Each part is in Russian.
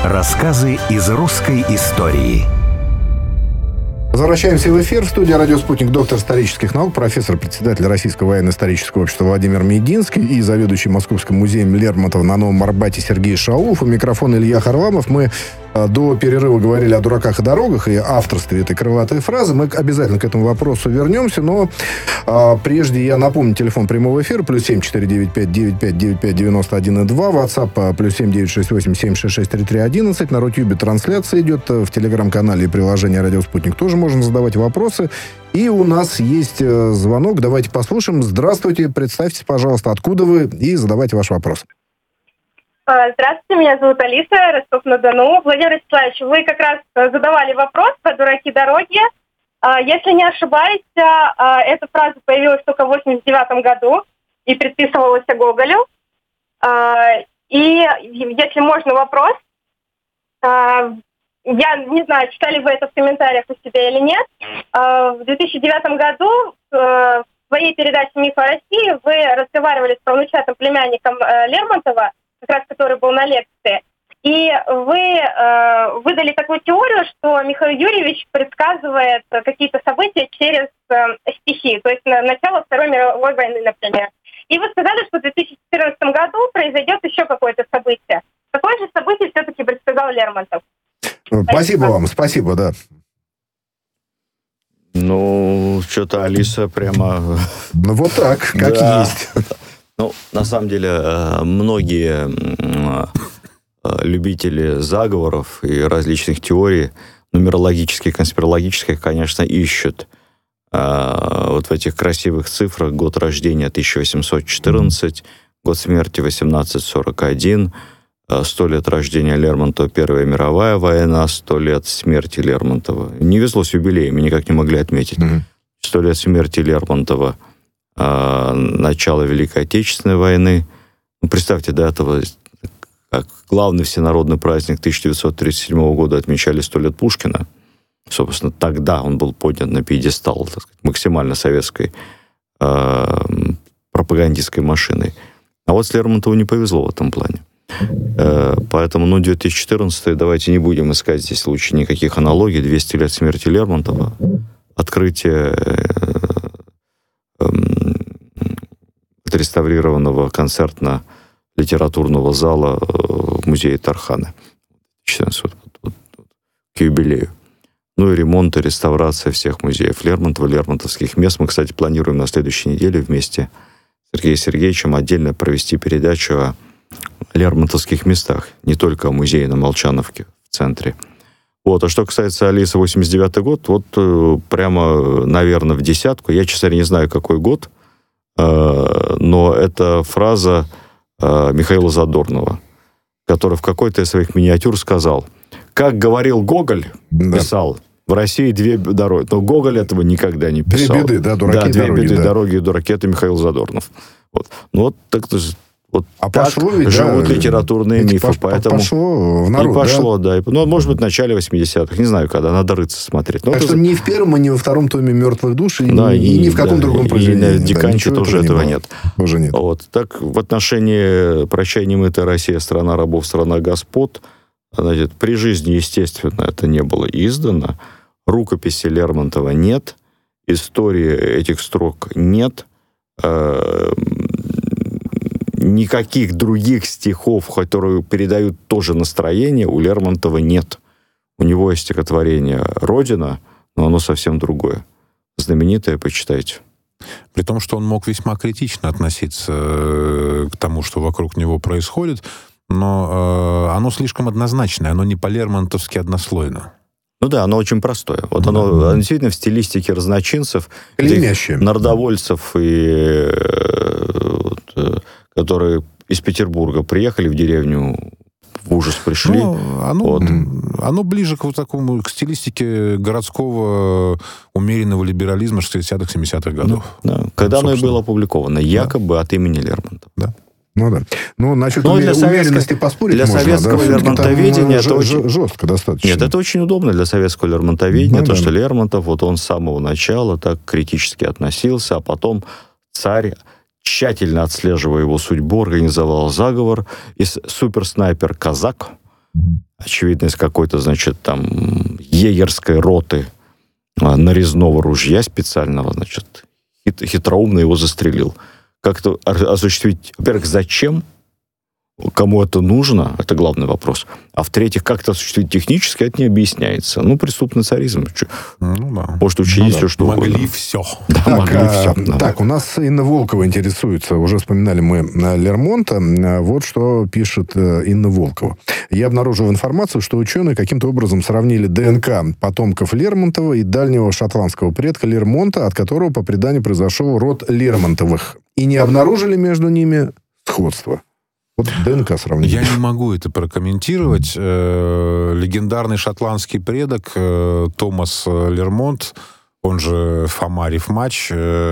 Рассказы из русской истории. Возвращаемся в эфир. В студии «Радио Спутник» доктор исторических наук, профессор, председатель Российского военно-исторического общества Владимир Мединский и заведующий Московским музеем Лермонтова на Новом Арбате Сергей Шаулов. У микрофона Илья Харламов. Мы до перерыва говорили о дураках и дорогах и авторстве этой крылатой фразы. Мы обязательно к этому вопросу вернемся, но прежде я напомню телефон прямого эфира +7 495 95 95 91 2, WhatsApp +7 968 766 33 11. На Рутюбе трансляция идет, в телеграм-канале и приложении «Радио Спутник» тоже можно задавать вопросы. И у нас есть звонок. Давайте послушаем. Здравствуйте, представьтесь, пожалуйста, откуда вы, и задавайте ваш вопрос. Здравствуйте, меня зовут Алиса, Ростов-на-Дону. Владимир Вячеславович, вы как раз задавали вопрос про дураки-дороги. Если не ошибаюсь, эта фраза появилась только в 1989 году и предписывалась Гоголю. И если можно вопрос, я не знаю, читали вы это в комментариях у себя или нет. В 2009 году в своей передаче «Миф о России» вы разговаривали с правнучатым племянником Лермонтова, как раз который был на лекции, и вы выдали такую теорию, что Михаил Юрьевич предсказывает какие-то события через стихи, то есть начало Второй мировой войны, например. И вы сказали, что в 2014 году произойдет еще какое-то событие. Какое же событие все-таки предсказал Лермонтов? Спасибо вам, спасибо, да. Ну, что-то Алиса прямо... Ну, вот так, как есть. Ну, на самом деле, многие любители заговоров и различных теорий, нумерологических, конспирологических, конечно, ищут вот в этих красивых цифрах год рождения 1814, год смерти 1841, 100 лет рождения Лермонтова, Первая мировая война, 100 лет смерти Лермонтова. Не везло с юбилеями, никак не могли отметить. 100 лет смерти Лермонтова, начало Великой Отечественной войны. Ну, представьте, до этого, как главный всенародный праздник 1937 года отмечали 100 лет Пушкина. Собственно, тогда он был поднят на пьедестал, так сказать, максимально советской пропагандистской машиной. А вот с Лермонтову не повезло в этом плане. Поэтому, 2014 давайте не будем искать здесь лучше никаких аналогий. 200 лет смерти Лермонтова, открытие отреставрированного концертно-литературного зала в музее Тархана к юбилею. Ну и ремонт и реставрация всех музеев Лермонтова, лермонтовских мест. Мы, кстати, планируем на следующей неделе вместе с Сергеем Сергеевичем отдельно провести передачу о лермонтовских местах, не только о музее на Молчановке в центре. Вот. А что касается Алисы, 89 год, вот прямо, наверное, в десятку. Я, честно говоря, не знаю, какой год, но это фраза Михаила Задорнова, который в какой-то из своих миниатюр сказал: как говорил Гоголь, писал, в России две дороги. Но Гоголь этого никогда не писал. Две беды, да, дураки и дороги. Две беды, дороги и дураки. Это Михаил Задорнов. Вот. Ну, вот так вот так пошло ведь, живут литературные мифы. Поэтому... Пошло в народ, и пошло, да. Ну, может быть, в начале 80-х. Не знаю, когда. Надо рыться смотреть. Так что ни в первом, ни во втором томе «Мертвых душ», и ни в каком другом произведении. И на Диканче тоже этого нет. Уже нет. Вот. Так, в отношении «Прощай, немытая Россия, страна рабов, страна господ», значит, при жизни, естественно, это не было издано. Рукописи Лермонтова нет. Истории этих строк нет. Никаких других стихов, которые передают тоже настроение, у Лермонтова нет. У него есть стихотворение «Родина», но оно совсем другое. Знаменитое, почитайте. При том, что он мог весьма критично относиться к тому, что вокруг него происходит, но оно слишком однозначное, оно не по-лермонтовски однослойно. Ну да, оно очень простое. Вот оно действительно в стилистике разночинцев, народовольцев, и, которые из Петербурга приехали в деревню, в ужас пришли. Ну, оно ближе к к стилистике городского умеренного либерализма 60-х, 70-х годов. Да. Когда оно и было опубликовано, якобы от имени Лермонтова. Да. Ну да. Ну, насчет уверенности поспорить для можно. Советского лермонтоведения это очень жестко достаточно. Нет, это очень удобно для советского лермонтоведения, что Лермонтов, вот он с самого начала так критически относился, а потом царь, тщательно отслеживая его судьбу, организовал заговор, и суперснайпер Казак очевидно, из какой-то, значит, там, егерской роты нарезного ружья специального, значит, хитроумно его застрелил. Как-то осуществить, во-первых, зачем, кому это нужно, это главный вопрос. А в-третьих, как это осуществить технически, это не объясняется. Ну, преступный царизм. Да. Может учинить все, что угодно. Могли все. Да, могли все. Да. Так, у нас Инна Волкова интересуется. Уже вспоминали мы Лермонта. Вот что пишет Инна Волкова. Я обнаружил информацию, что ученые каким-то образом сравнили ДНК потомков Лермонтова и дальнего шотландского предка Лермонта, от которого, по преданию, произошел род Лермонтовых. И не обнаружили между ними сходства. Вот ДНК сравнили. Я не могу это прокомментировать. Легендарный шотландский предок Томас Лермонт, он же Фома Рифмач.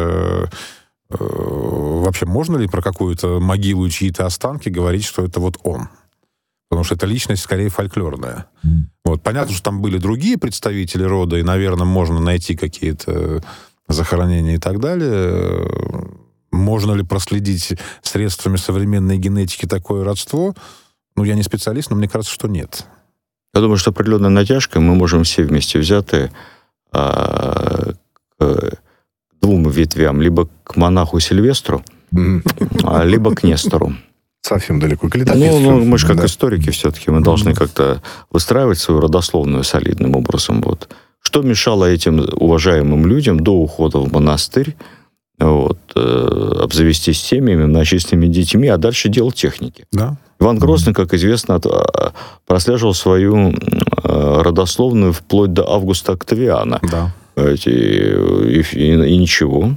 Вообще, можно ли про какую-то могилу и чьи-то останки говорить, что это вот он? Потому что эта личность скорее фольклорная. Вот. Понятно, что там были другие представители рода, и, наверное, можно найти какие-то захоронения и так далее. Можно ли проследить средствами современной генетики такое родство? Ну, я не специалист, но мне кажется, что нет. Я думаю, что определенной натяжкой мы можем все вместе взятые к двум ветвям. Либо к монаху Сильвестру, либо к Нестору. Совсем далеко. Ну, мы же как историки все-таки, мы должны как-то выстраивать свою родословную солидным образом. Вот. Что мешало этим уважаемым людям до ухода в монастырь обзавестись семьями, многочисленными детьми, а дальше дело техники. Да. Иван Грозный, как известно, прослеживал свою родословную вплоть до Августа Октавиана. Да. И ничего.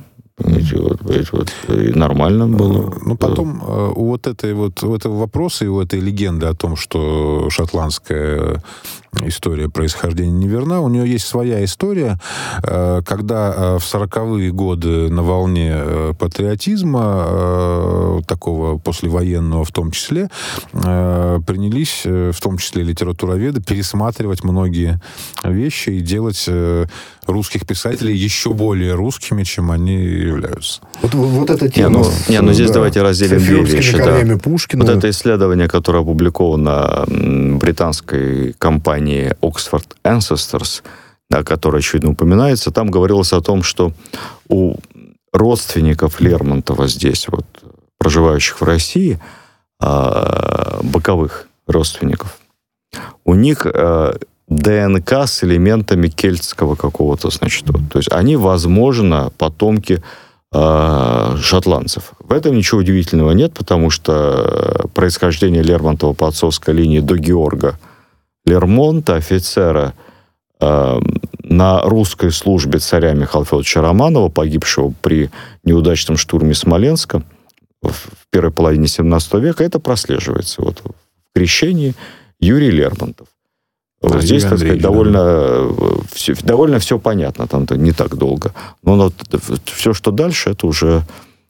И нормально было. Ну, потом у этого вопроса и у этой легенды о том, что шотландская история происхождения неверна, у нее есть своя история, когда в 40-е годы на волне патриотизма, такого послевоенного в том числе, принялись, в том числе литературоведы, пересматривать многие вещи и делать русских писателей еще более русскими, чем они являются. Вот эта тема. Здесь давайте разделим две вещи. Да. Пушкина. Вот это исследование, которое опубликовано британской компанией Oxford Ancestors, да, которое, очевидно, упоминается, там говорилось о том, что у родственников Лермонтова здесь, вот, проживающих в России, боковых родственников, у них ДНК с элементами кельтского какого-то, значит, вот. То есть они, возможно, потомки шотландцев. В этом ничего удивительного нет, потому что происхождение Лермонтова по отцовской линии до Георга Лермонта, офицера на русской службе царя Михаила Федоровича Романова, погибшего при неудачном штурме Смоленска в первой половине XVII века, это прослеживается. Вот в крещении Юрий Лермонтов. Вот здесь, так сказать, довольно все понятно, там-то не так долго. Но все, что дальше, это уже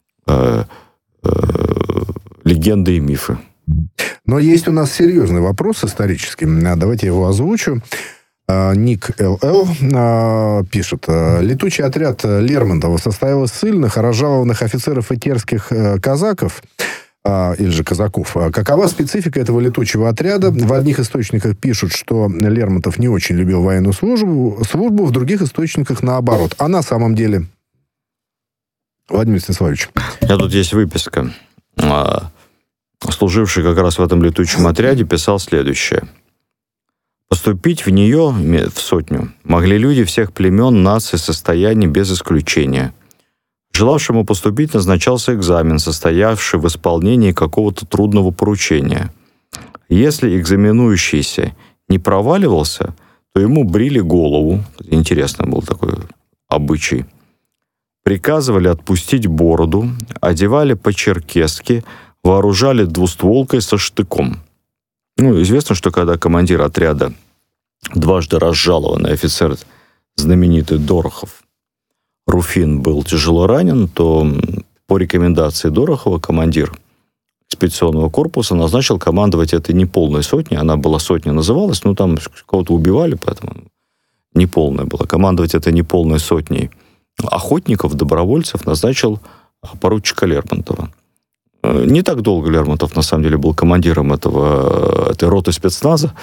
легенды и мифы. Но есть у нас серьезный вопрос исторический. Давайте я его озвучу. Ник ЛЛ пишет. Летучий отряд Лермонтова состоял из ссыльных, разжалованных офицеров и терских казаков, или же казаков. Какова специфика этого летучего отряда? В одних источниках пишут, что Лермонтов не очень любил военную службу, в других источниках наоборот. А на самом деле... Владимир Станиславович. У меня тут есть выписка. Служивший как раз в этом летучем отряде писал следующее. Поступить в нее, в сотню, могли люди всех племен, наций, состояний без исключения. Желавшему поступить назначался экзамен, состоявший в исполнении какого-то трудного поручения. Если экзаменующийся не проваливался, то ему брили голову. Интересно был такой обычай. Приказывали отпустить бороду, одевали по-черкесски, вооружали двустволкой со штыком. Известно, что когда командир отряда, дважды разжалованный офицер, знаменитый Дорохов, Руфин, был тяжело ранен, то по рекомендации Дорохова командир экспедиционного корпуса назначил командовать этой неполной сотней. Она была сотня, называлась, там кого-то убивали, поэтому неполная была. Командовать этой неполной сотней охотников, добровольцев назначил поручика Лермонтова. Не так долго Лермонтов, на самом деле, был командиром этой роты спецназа,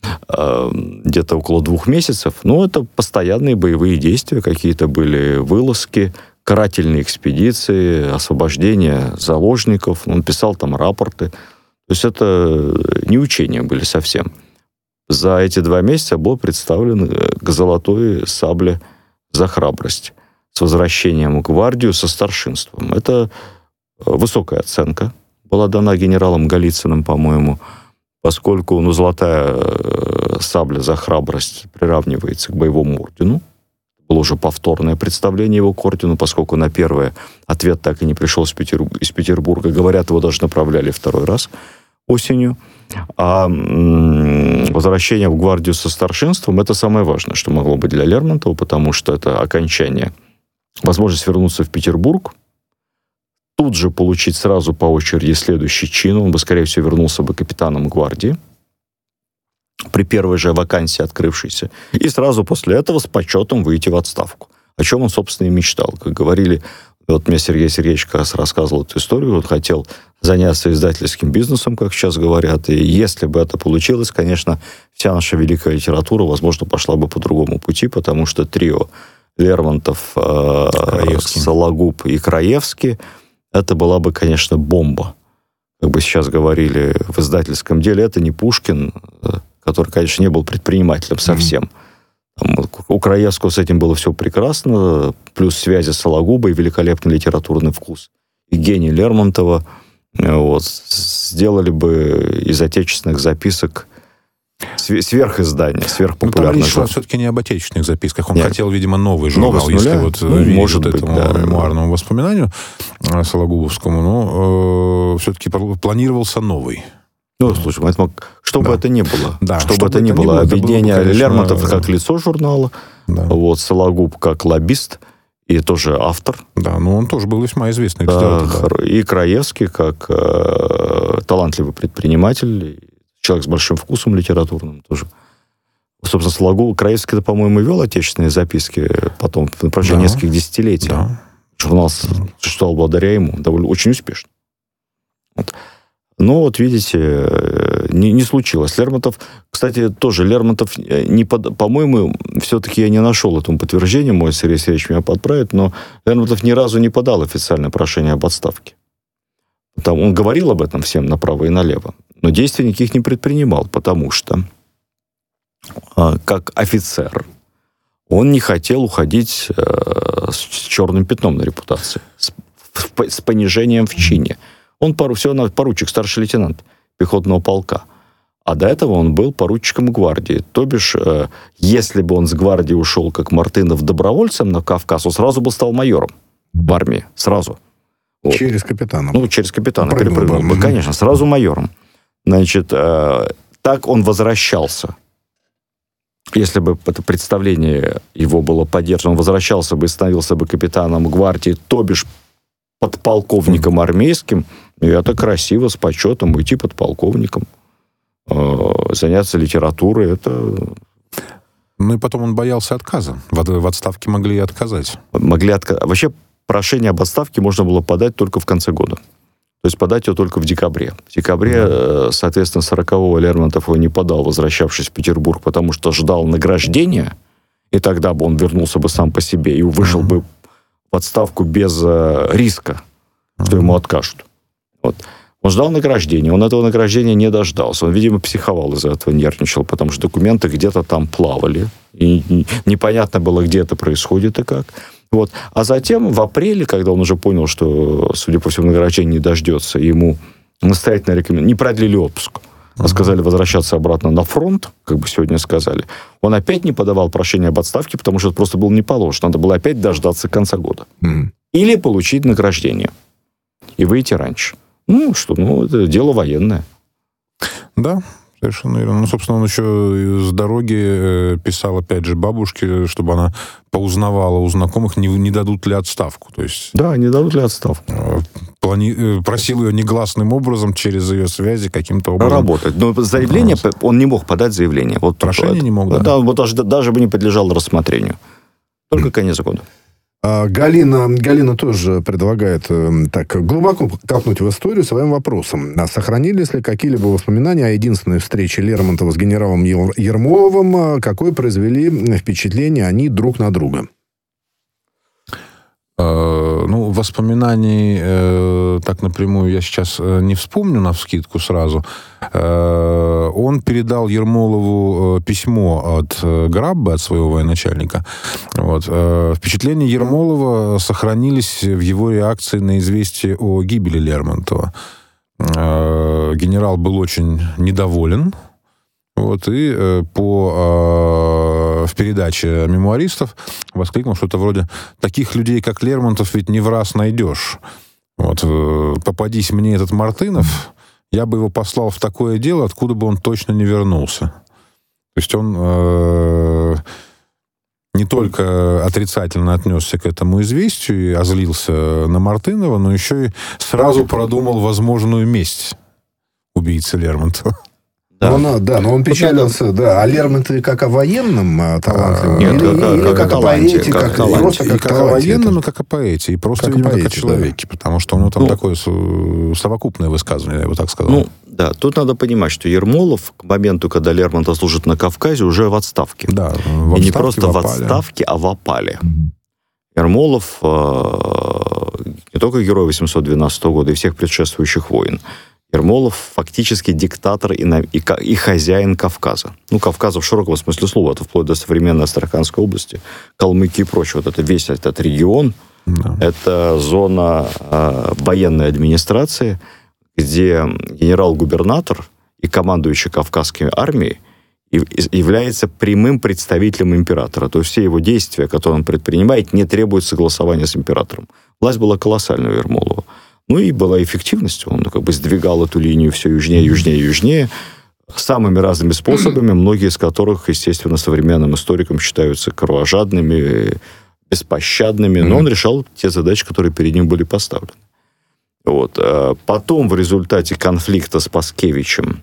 где-то около 2 месяцев. Но это постоянные боевые действия, какие-то были вылазки, карательные экспедиции, освобождение заложников. Он писал там рапорты. То есть это не учения были совсем. За эти 2 месяца был представлен к золотой сабле за храбрость с возвращением в гвардию со старшинством. Это высокая оценка была дана генералом Голицыным, по-моему, поскольку золотая сабля за храбрость приравнивается к боевому ордену. Было уже повторное представление его к ордену, поскольку на первое ответ так и не пришел из Петербурга. Говорят, его даже направляли 2-й раз осенью. А возвращение в гвардию со старшинством — это самое важное, что могло быть для Лермонтова, потому что это окончание, возможность вернуться в Петербург, тут же получить сразу по очереди следующий чин. Он бы, скорее всего, вернулся бы капитаном гвардии при первой же вакансии открывшейся, и сразу после этого с почетом выйти в отставку. О чем он, собственно, и мечтал. Как говорили, вот мне Сергей Сергеевич как раз рассказывал эту историю, он хотел заняться издательским бизнесом, как сейчас говорят, и если бы это получилось, конечно, вся наша великая литература, возможно, пошла бы по другому пути, потому что трио Лермонтов, Сологуб и Краевский — это была бы, конечно, бомба. Как бы сейчас говорили в издательском деле, это не Пушкин, который, конечно, не был предпринимателем совсем. У Краевского с этим было все прекрасно, плюс связи с Сологубой, великолепный литературный вкус. И гений Лермонтова сделали бы из отечественных записок сверхиздание, сверхпопулярное. Там речь шла все-таки не об отечественных записках. Он хотел, видимо, новый журнал, если может быть, этому мемуарному воспоминанию Сологубовскому, но все-таки планировался новый. Слушай, что бы это ни было. Да, что бы это ни было. Объединение Лермонтова как лицо журнала, Сологуб как лоббист и тоже автор. Да, но он тоже был весьма известный. И Краевский как талантливый предприниматель, человек с большим вкусом литературным тоже. Собственно, Сологуб, Краевский, по-моему, вел отечественные записки потом, на протяжении нескольких десятилетий. Да. Журнал существовал благодаря ему, довольно очень успешно. Но видите, не случилось. Лермонтов, кстати, тоже Лермонтов, по-моему, все-таки я не нашел этому подтверждения, мой Сергей Сергеевич меня подправит, но Лермонтов ни разу не подал официальное прошение об отставке. Он говорил об этом всем направо и налево, но действий никаких не предпринимал, потому что, как офицер, он не хотел уходить с черным пятном на репутации, с понижением в чине. Он поручик, старший лейтенант пехотного полка. А до этого он был поручиком гвардии. То бишь, если бы он с гвардии ушел, как Мартынов, добровольцем на Кавказ, он сразу бы стал майором в армии. Сразу. Через капитана. Через капитана перепрыгнул бы, конечно, сразу майором. Значит, так он возвращался. Если бы это представление его было поддержано, он возвращался бы и становился бы капитаном гвардии, то бишь подполковником армейским, и это красиво, с почетом, уйти подполковником, заняться литературой, это... И потом он боялся отказа. В отставке могли и отказать. Вообще, прошение об отставке можно было подать только в конце года. То есть подать его только в декабре. В декабре, соответственно, 40-го Лермонтов его не подал, возвращавшись в Петербург, потому что ждал награждения, и тогда бы он вернулся бы сам по себе и вышел бы в отставку без риска, что ему откажут. Он ждал награждения, он этого награждения не дождался. Он, видимо, психовал из-за этого, нервничал, потому что документы где-то там плавали, и непонятно было, где это происходит и как. А затем, в апреле, когда он уже понял, что, судя по всему, награждения не дождется, ему настоятельно рекомендовали, не продлили отпуск, а сказали возвращаться обратно на фронт, как бы сегодня сказали, он опять не подавал прошение об отставке, потому что это просто было не положено. Надо было опять дождаться конца года. Или получить награждение. И выйти раньше. Это дело военное. Да, совершенно верно. Собственно, он еще с дороги писал, опять же, бабушке, чтобы она поузнавала у знакомых, не дадут ли отставку. То есть, да, не дадут ли отставку. Просил ее негласным образом, через ее связи, каким-то образом. Работать. Но заявление, он не мог подать заявление. Прошение не мог, да? Да, даже бы не подлежало рассмотрению. Только конец года. Галина тоже предлагает так глубоко копнуть в историю своим вопросом. А сохранились ли какие-либо воспоминания о единственной встрече Лермонтова с генералом Ермоловым? Какое произвели впечатление они друг на друга? Воспоминаний так напрямую я сейчас не вспомню навскидку сразу. Он передал Ермолову письмо от Граббе, от своего военачальника. Впечатления Ермолова сохранились в его реакции на известие о гибели Лермонтова. Генерал был очень недоволен. В передаче мемуаристов воскликнул что-то вроде: «Таких людей, как Лермонтов, ведь не в раз найдешь. Попадись мне этот Мартынов, я бы его послал в такое дело, откуда бы он точно не вернулся». То есть он не только отрицательно отнесся к этому известию и озлился на Мартынова, но еще и сразу продумал возможную месть убийцы Лермонтова. Да. Но он печалился, а Лермонтов как о военном таланте? Нет, или как о поэте, как о военном, и как о поэте, и просто, видимо, как о человеке, потому что у него там такое совокупное высказывание, я бы так сказал. Тут надо понимать, что Ермолов к моменту, когда Лермонтов служит на Кавказе, уже в отставке. Да, и не просто в отставке, а в опале. Ермолов не только герой 812 года и всех предшествующих войн. Ермолов фактически диктатор и хозяин Кавказа. Кавказа в широком смысле слова. Это вплоть до современной Астраханской области, Калмыкии и прочего. Это весь этот регион. Да. Это зона военной администрации, где генерал-губернатор и командующий Кавказской армией является прямым представителем императора. То есть все его действия, которые он предпринимает, не требуют согласования с императором. Власть была колоссальная у Ермолова. И была эффективность. Он сдвигал эту линию все южнее, самыми разными способами, многие из которых, естественно, современным историкам считаются кровожадными, беспощадными, но он решал те задачи, которые перед ним были поставлены. Потом, в результате конфликта с Паскевичем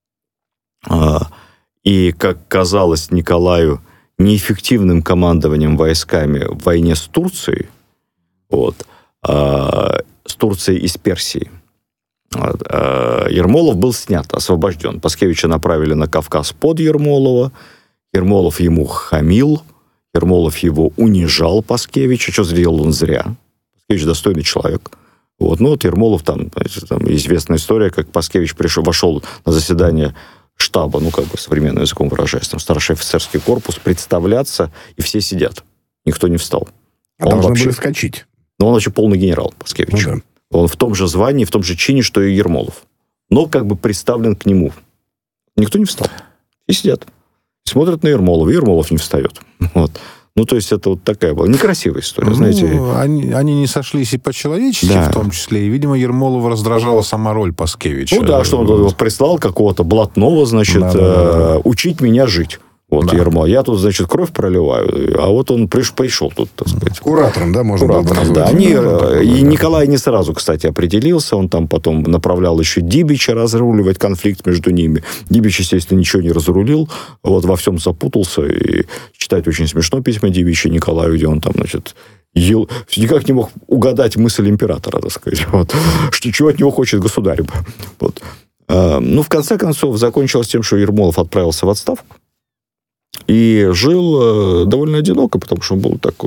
и, как казалось Николаю, неэффективным командованием войсками в войне с Турцией, с Турцией и с Персией, Ермолов был снят, освобожден. Паскевича направили на Кавказ под Ермолова. Ермолов ему хамил. Ермолов его унижал, Паскевича. Что сделал он зря. Паскевич достойный человек. Ермолов, там известная история, как Паскевич вошел на заседание штаба, современным языком выражаясь, там старший офицерский корпус, представляться, и все сидят. Никто не встал. Должны были вскочить. Но он вообще полный генерал, Паскевич. Да. Он в том же звании, в том же чине, что и Ермолов. Но представлен к нему. Никто не встал. И сидят. Смотрят на Ермолова, и Ермолов не встает. То есть это такая была некрасивая история, знаете. Они не сошлись и по-человечески, в том числе. И, видимо, Ермолова раздражала сама роль Паскевича. Что он его прислал какого-то блатного, учить меня жить. Ермол. Я тут, кровь проливаю, а он пришел тут, так сказать. Куратором, можно было бы назвать. И Николай не сразу, кстати, определился. Он там потом направлял еще Дибича разруливать конфликт между ними. Дибич, естественно, ничего не разрулил. Во всем запутался. И читать очень смешно письма Дибича Николаю, где он там, никак не мог угадать мысль императора, так сказать. Чего от него хочет государь. В конце концов, закончилось тем, что Ермолов отправился в отставку. И жил довольно одиноко, потому что он был так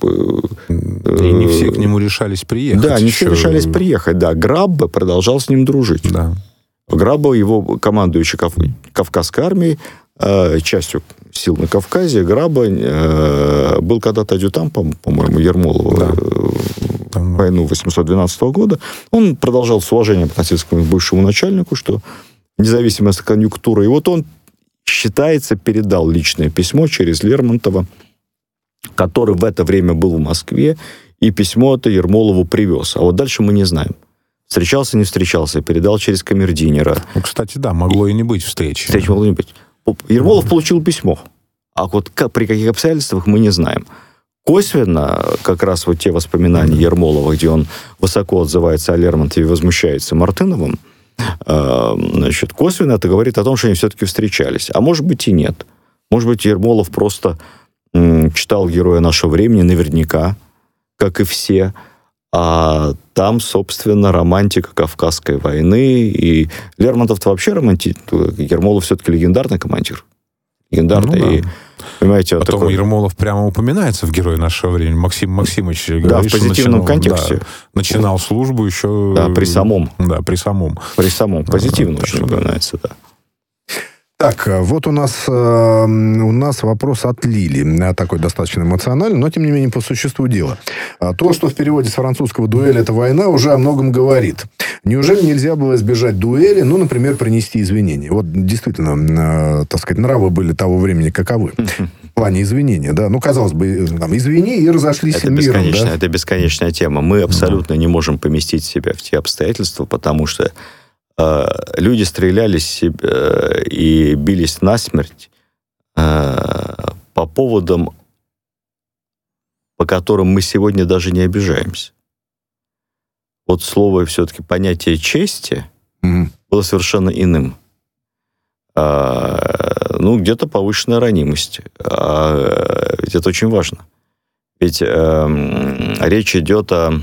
И не все к нему решались приехать. Да, не все решались приехать, да. Граббе продолжал с ним дружить. Да. Граббе, его командующий Кавказской армией, частью сил на Кавказе, Граббе был когда-то адъютантом, по-моему, Ермолова в войну 812 года. Он продолжал с уважением относиться к своему бывшему начальнику, что независимо от конъюнктуры. И он считается, передал личное письмо через Лермонтова, который в это время был в Москве, и письмо это Ермолову привез. А дальше мы не знаем. Встречался, не встречался, передал через камердинера. Кстати, могло и не быть встречи. Встречи могло не быть. Ермолов получил письмо. А при каких обстоятельствах мы не знаем. Косвенно, как раз те воспоминания Ермолова, где он высоко отзывается о Лермонтове и возмущается Мартыновым, косвенно это говорит о том, что они все-таки встречались. А может быть и нет. Может быть, Ермолов просто читал «Героя нашего времени» наверняка. как и все. А там, собственно, романтика Кавказской войны. И Лермонтов-то вообще романтик. Ермолов все-таки легендарный командир. Легендарный. Ну, да. И, понимаете, потом такой... Ермолов прямо упоминается в «Герое нашего времени». Максим Максимович говорит, да, в позитивном контексте. Да, начинал службу еще... Да, при самом. Да, при самом. При самом. Позитивно очень упоминается, да. Так, вот у нас вопрос от Лили. Такой достаточно эмоциональный, но, тем не менее, по существу дела. То, что в переводе с французского «дуэль» — это война, уже о многом говорит. Неужели нельзя было избежать дуэли, ну, например, принести извинения? Вот, действительно, так сказать, нравы были того времени каковы? В плане извинения, да? Ну, казалось бы, там, извини, и разошлись миром, да? Это бесконечная тема. Мы абсолютно не можем поместить себя в те обстоятельства, потому что люди стрелялись и бились насмерть по поводам, по которым мы сегодня даже не обижаемся. Вот слово, все-таки понятие чести было совершенно иным. Ну, где-то повышенная ранимость. Ведь это очень важно. Ведь речь идет о,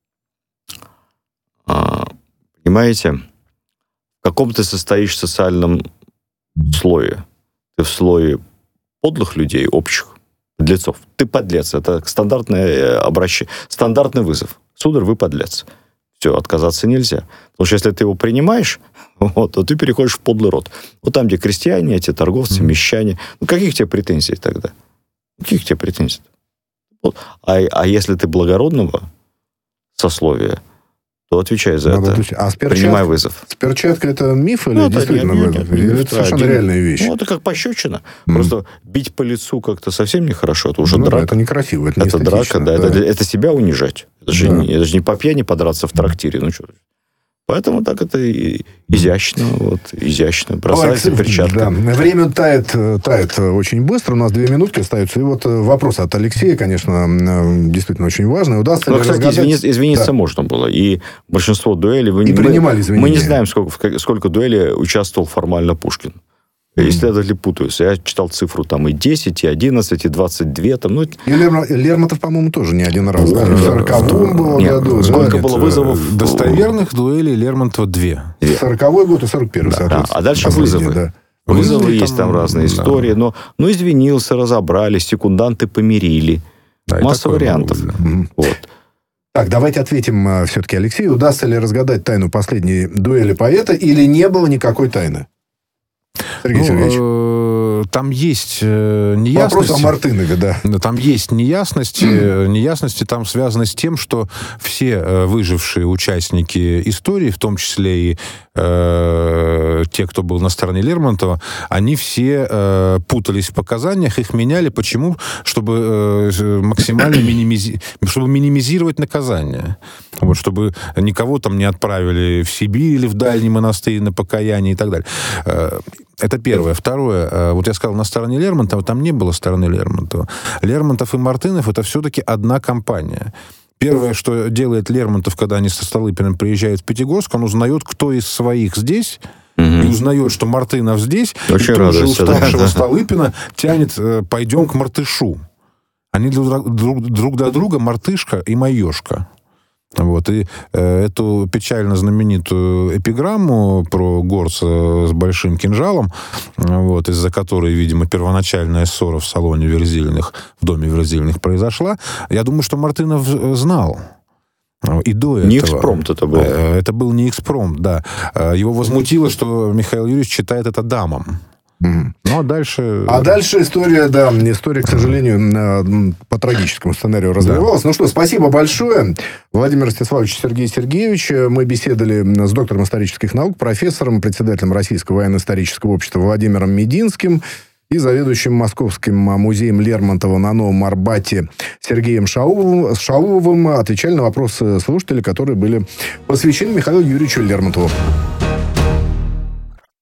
понимаете, в каком ты состоишь социальном слое. Ты в слое подлых людей, общих, подлецов. Ты подлец. Это стандартное обращение, стандартный вызов. Сударь, вы подлец. Все, отказаться нельзя. Потому что если ты его принимаешь, вот, то ты переходишь в подлый род. Вот там, где крестьяне, эти торговцы, мещане. Ну, каких тебе претензий тогда? Каких тебе претензий? Вот. А если ты благородного сословия, то отвечай за это. Принимай вызов. С перчаткой это миф или действительно это совершенно реальная вещь? Ну, это как пощечина. Просто бить по лицу как-то совсем нехорошо. Это уже драка. Да, это некрасиво, это не драка, да. Это себя унижать. Это же не по пьяни подраться в трактире. Ну, что. Поэтому так это изящно, изящно. Бросается перчатка. Да. Время тает очень быстро. У нас 2 минутки остаются. И вот вопрос от Алексея, конечно, действительно очень важный. Удастся ли разгадать... извиниться можно было. И большинство дуэлей... принимали извинения. Мы не знаем, сколько дуэлей участвовал формально Пушкин. Исследователи путаются. Я читал цифру там и 10, и 11, и 22. Там, ну... И Лермонтов, по-моему, тоже не один раз. В 40-м было году. Сколько было вызовов? Достоверных дуэлей Лермонтова 2. 40-й год и 41-й, соответственно. А дальше вызовы. Да. Вызовы есть там разные истории. Но извинился, разобрались, секунданты помирили. Да, масса вариантов. Вот. Так, давайте ответим все-таки Алексею. Удастся ли разгадать тайну последней дуэли поэта или не было никакой тайны? Сергей Сергеевич. Там есть неясности. Вопрос о Мартынове, да. Там есть неясности. Неясности там связаны с тем, что все выжившие участники истории, в том числе и те, кто был на стороне Лермонтова, они все путались в показаниях, их меняли. Почему? Чтобы максимально минимизировать наказание. Вот, чтобы никого там не отправили в Сибирь или в дальний монастырь на покаяние и так далее. Это первое. Второе. Вот я сказал, на стороне Лермонтова, там не было стороны Лермонтова. Лермонтов и Мартынов — это все-таки одна компания. Первое, что делает Лермонтов, когда они со Столыпиным приезжают в Пятигорск, он узнает, кто из своих здесь, и узнает, что Мартынов здесь, очень и тут же уставшего да. Столыпина тянет: пойдем к Мартышу. Они друг до друга Мартышка и Майошка. Вот, и эту печально знаменитую эпиграмму про горца с большим кинжалом, вот, из-за которой, видимо, первоначальная ссора в салоне Верзилиных, в доме Верзилиных произошла, я думаю, что Мартынов знал. И до этого. Не экспромт это был. Это был не экспромт, да. Его возмутило, что Михаил Юрьевич читает это дамам. Ну, а дальше... А дальше история, к сожалению, по трагическому сценарию развивалась. Да. Ну что, спасибо большое. Владимир Ростиславович, Сергей Сергеевич. Мы беседовали с доктором исторических наук, профессором, председателем Российского военно-исторического общества Владимиром Мединским и заведующим Московским музеем Лермонтова на Новом Арбате Сергеем Шауловым. Отвечали на вопросы слушателей, которые были посвящены Михаилу Юрьевичу Лермонтову.